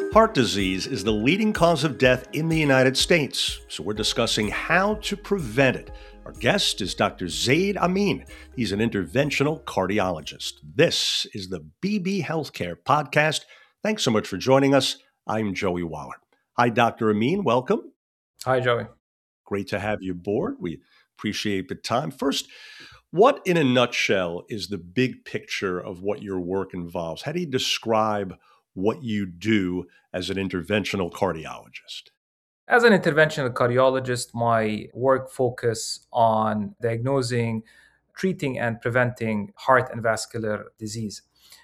Heart disease is the leading cause of death in the United States, so we're discussing how to prevent it. Our guest is Dr. Zaid Amin. He's an interventional cardiologist. This is the BB Healthcare Podcast. Thanks so much for joining us. I'm Joey Waller. Hi, Dr. Amin. Welcome. Hi, Joey. Great to have you aboard. We appreciate the time. First, what in a nutshell is the big picture of what your work involves? How do you describe what you do as an interventional cardiologist? As an interventional cardiologist, my work focus on diagnosing, treating, and preventing heart and vascular disease.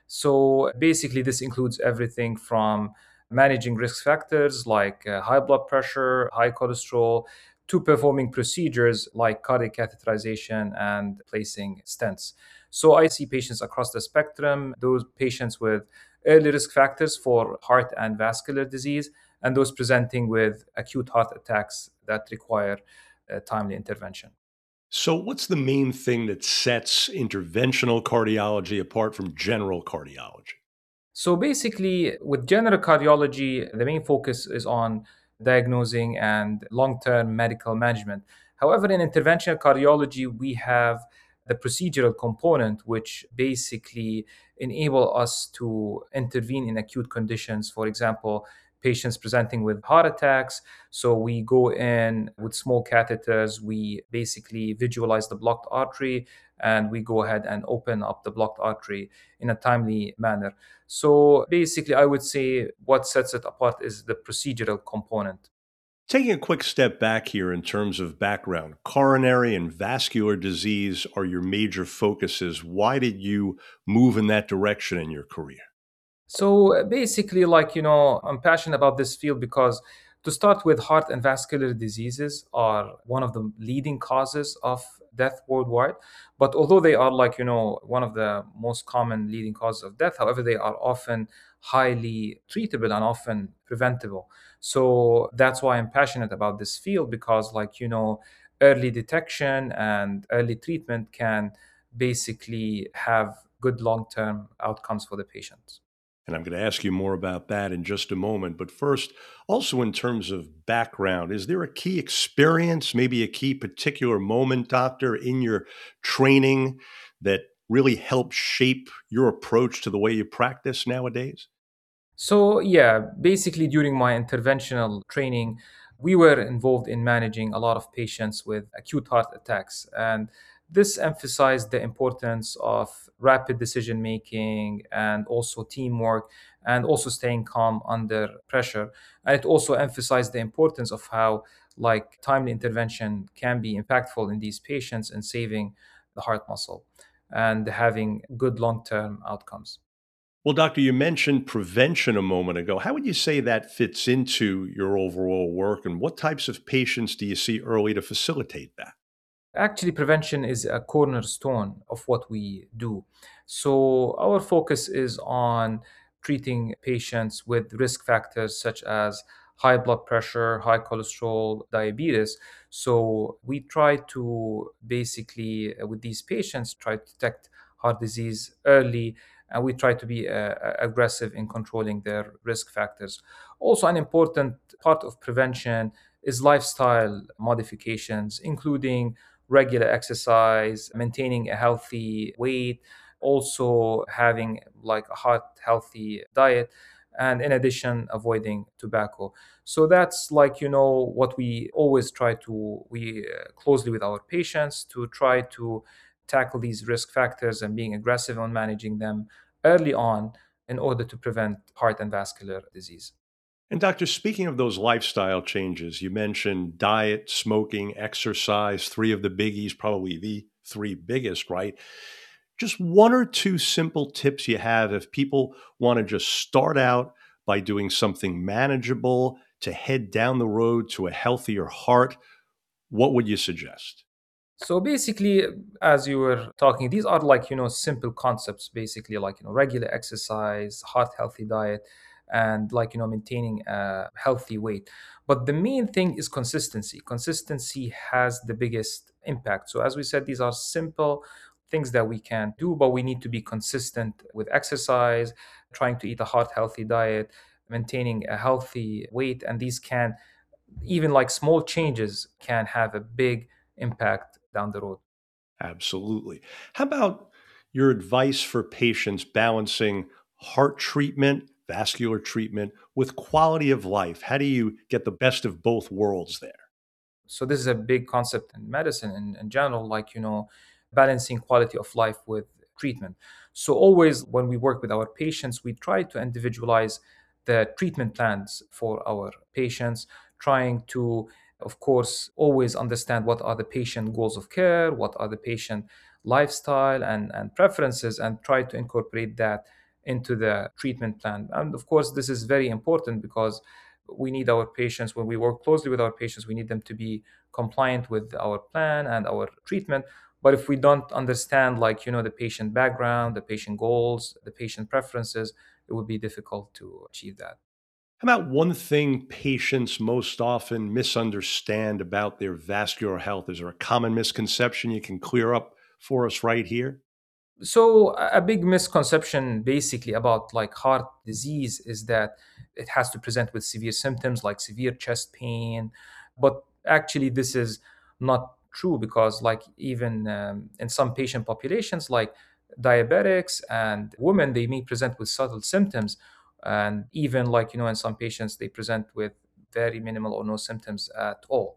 So basically, this includes everything from managing risk factors like high blood pressure, high cholesterol, to performing procedures like cardiac catheterization and placing stents. So I see patients across the spectrum, those patients with early risk factors for heart and vascular disease, and those presenting with acute heart attacks that require timely intervention. So, what's the main thing that sets interventional cardiology apart from general cardiology? So basically, with general cardiology, the main focus is on diagnosing and long-term medical management. However, in interventional cardiology, we have the procedural component, which basically enable us to intervene in acute conditions. For example, patients presenting with heart attacks. So we go in with small catheters, we basically visualize the blocked artery, and we go ahead and open up the blocked artery in a timely manner. So basically, I would say what sets it apart is the procedural component. Taking a quick step back here in terms of background, coronary and vascular disease are your major focuses. Why did you move in that direction in your career? So basically, I'm passionate about this field because to start with, heart and vascular diseases are one of the leading causes of death worldwide. But although they are one of the most common leading causes of death, however, they are often highly treatable and often preventable. So that's why I'm passionate about this field because early detection and early treatment can basically have good long-term outcomes for the patients. And I'm going to ask you more about that in just a moment. But first, also in terms of background, is there a key experience, maybe a key particular moment, doctor, in your training that really helped shape your approach to the way you practice nowadays? So, yeah, basically during my interventional training, we were involved in managing a lot of patients with acute heart attacks. And this emphasized the importance of rapid decision making and also teamwork and also staying calm under pressure. And it also emphasized the importance of how timely intervention can be impactful in these patients and saving the heart muscle and having good long-term outcomes. Well, doctor, you mentioned prevention a moment ago. How would you say that fits into your overall work, and what types of patients do you see early to facilitate that? Actually, prevention is a cornerstone of what we do. So, our focus is on treating patients with risk factors such as high blood pressure, high cholesterol, diabetes. So, we try to basically, with these patients, try to detect heart disease early, and we try to be aggressive in controlling their risk factors. Also, an important part of prevention is lifestyle modifications, including regular exercise, maintaining a healthy weight, also having a heart healthy diet, and in addition, avoiding tobacco. So that's what we always try to, we closely with our patients to try to tackle these risk factors and being aggressive on managing them early on in order to prevent heart and vascular disease. And doctor, speaking of those lifestyle changes, you mentioned diet, smoking, exercise, three of the biggies, probably the three biggest, right? Just one or two simple tips you have if people want to just start out by doing something manageable to head down the road to a healthier heart. What would you suggest? So basically, as you were talking, these are simple concepts, basically regular exercise, heart healthy diet, and maintaining a healthy weight. But the main thing is consistency. Consistency has the biggest impact. So as we said, these are simple things that we can do, but we need to be consistent with exercise, trying to eat a heart healthy diet, maintaining a healthy weight. And these can, even like small changes, can have a big impact down the road. Absolutely. How about your advice for patients balancing heart treatment, vascular treatment with quality of life? How do you get the best of both worlds there? So this is a big concept in medicine in general, like, balancing quality of life with treatment. So always when we work with our patients, we try to individualize the treatment plans for our patients, trying to, of course, always understand what are the patient goals of care, what are the patient lifestyle and preferences, and try to incorporate that into the treatment plan. And of course, this is very important because we need our patients, when we work closely with our patients, we need them to be compliant with our plan and our treatment. But if we don't understand, like, the patient background, the patient goals, the patient preferences, it would be difficult to achieve that. How about one thing patients most often misunderstand about their vascular health? Is there a common misconception you can clear up for us right here? So a big misconception basically about like heart disease is that it has to present with severe symptoms like severe chest pain, but actually this is not true, because like even in some patient populations like diabetics and women, they may present with subtle symptoms, and even like, in some patients they present with very minimal or no symptoms at all.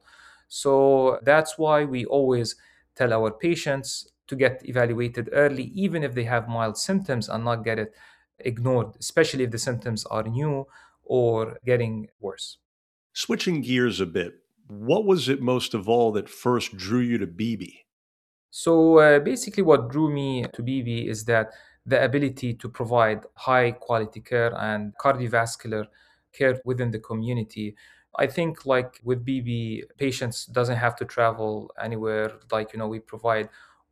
So that's why we always tell our patients to get evaluated early, even if they have mild symptoms, and not get it ignored, especially if the symptoms are new or getting worse. Switching gears a bit, what was it most of all that first drew you to BB? So basically, what drew me to BB is that the ability to provide high quality care and cardiovascular care within the community. I think like with BB, patients doesn't have to travel anywhere. Like, we provide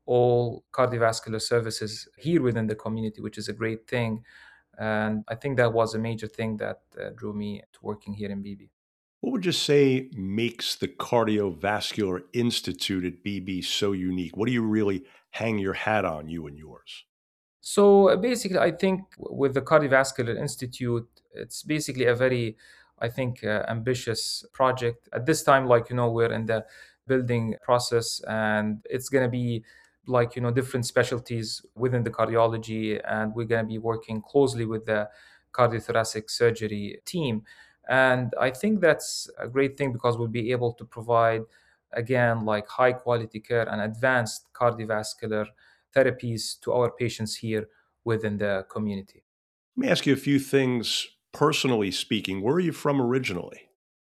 all cardiovascular services here within the community, which is a great thing. And I think that was a major thing that drew me to working here in BB. What would you say makes the Cardiovascular Institute at BB so unique? What do you really hang your hat on, you and yours? So basically, I think with the Cardiovascular Institute, it's basically a very, I think, ambitious project. At this time, like, we're in the building process, and it's going to be like, different specialties within the cardiology, and we're going to be working closely with the cardiothoracic surgery team. And I think that's a great thing because we'll be able to provide, again, like high quality care and advanced cardiovascular therapies to our patients here within the community. Let me ask you a few things personally speaking. Where are you from originally?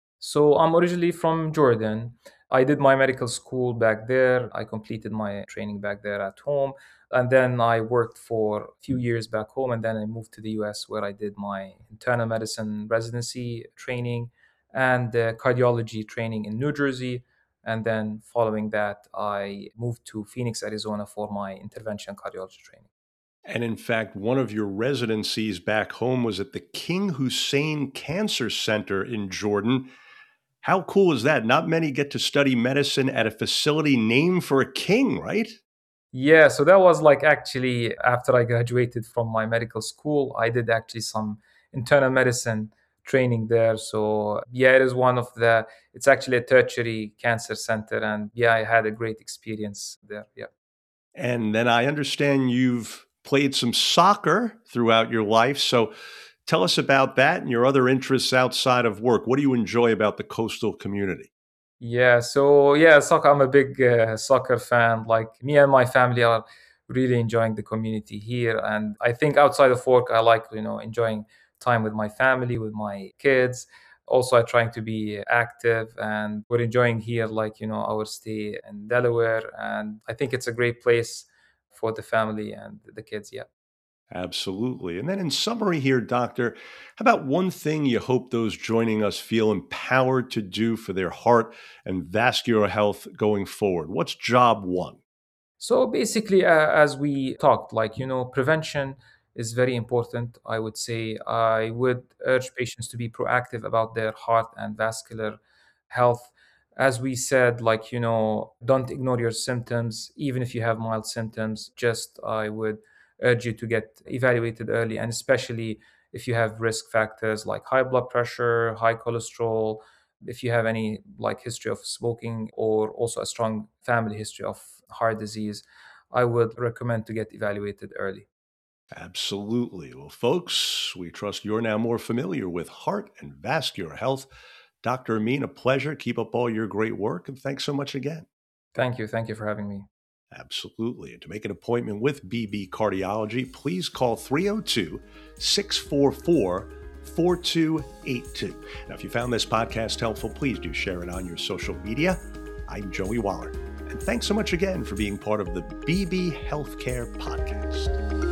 So I'm originally from Jordan. I did my medical school back there. I completed my training back there at home. And then I worked for a few years back home. And then I moved to the US, where I did my internal medicine residency training and cardiology training in New Jersey. And then following that, I moved to Phoenix, Arizona for my intervention cardiology training. And in fact, one of your residencies back home was at the King Hussein Cancer Center in Jordan. How cool is that? Not many get to study medicine at a facility named for a king, right? Yeah, so that was like actually after I graduated from my medical school, I did actually some internal medicine training there. So yeah, it is it's actually a tertiary cancer center. And yeah, I had a great experience there. Yeah. And then I understand you've played some soccer throughout your life. So tell us about that and your other interests outside of work. What do you enjoy about the coastal community? Yeah, so yeah, soccer. I'm a big soccer fan. Like me and my family are really enjoying the community here, and I think outside of work, I like enjoying time with my family, with my kids. Also, I'm trying to be active, and we're enjoying here, like our stay in Delaware, and I think it's a great place for the family and the kids. Yeah. Absolutely. And then, in summary, here, Doctor, how about one thing you hope those joining us feel empowered to do for their heart and vascular health going forward? What's job one? So basically, as we talked, like, prevention is very important. I would say I would urge patients to be proactive about their heart and vascular health. As we said, like, don't ignore your symptoms, even if you have mild symptoms. Just I would urge you to get evaluated early, and especially if you have risk factors like high blood pressure, high cholesterol, if you have any like history of smoking or also a strong family history of heart disease, I would recommend to get evaluated early. Absolutely. Well, folks, we trust you're now more familiar with heart and vascular health. Dr. Amin, a pleasure. Keep up all your great work, and thanks so much again. Thank you. Thank you for having me. Absolutely. And to make an appointment with BB Cardiology, please call 302 644 4282. Now, if you found this podcast helpful, please do share it on your social media. I'm Joey Waller. And thanks so much again for being part of the BB Healthcare Podcast.